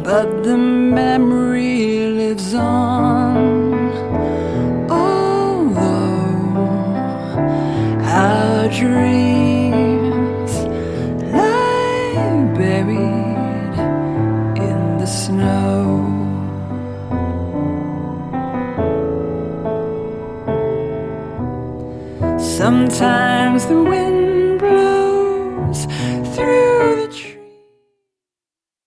but the memory lives on. Although our dreams lie buried in the snow. Sometimes the wind blows through the trees.